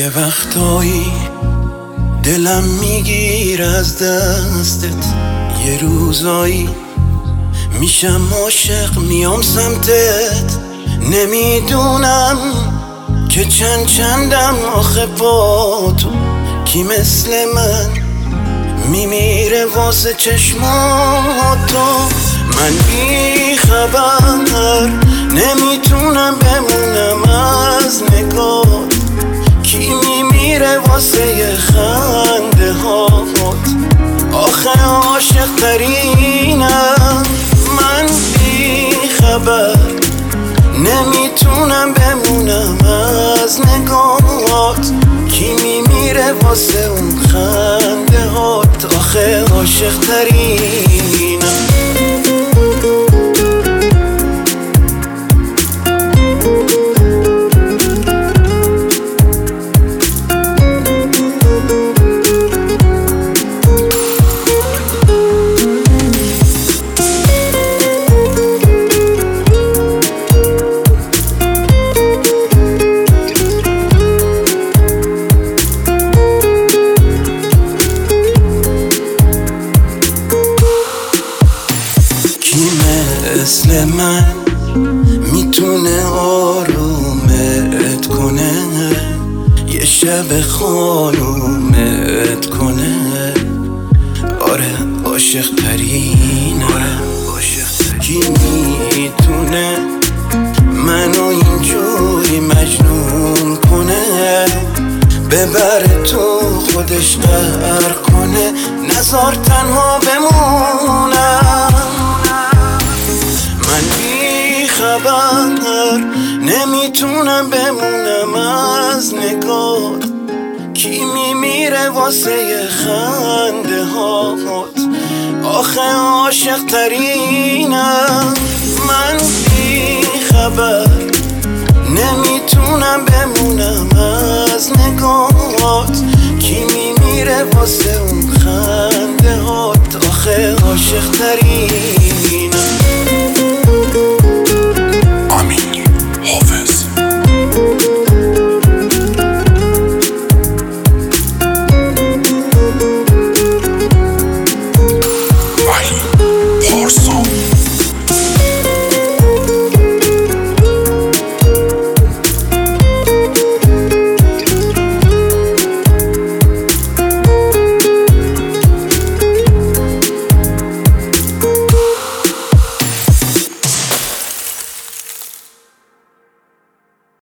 یه وقتایی دلم میگیر از دستت، یه روزایی میشم عاشق میام سمتت. نمیدونم که چندم آخه با تو، کی مثل من میمیره واسه چشماتو. من بی خبر نمیتونم بمونم از نگاه، کی میمیره واسه یه خنده هات. آخه عاشق ترینم من، بی خبر نمیتونم بمونم از نگاهات، کی میمیره واسه اون خنده هات. آخه عاشق ترینم. مثل من میتونه آرومت کنه، یه شب خانومت کنه. آره عاشق ترینم. کی میتونه منو اینجوری مجنون کنه، ببره تو خودش قهر کنه، نذار تنها بمونم. من بی خبر نمیتونم بمونم از نگاه، کی میمیره واسه یه خنده هات. آخه عاشق ترینم من، بی خبر نمیتونم بمونم از نگاهات، کی میمیره واسه اون خنده هات. آخه عاشق ترینم.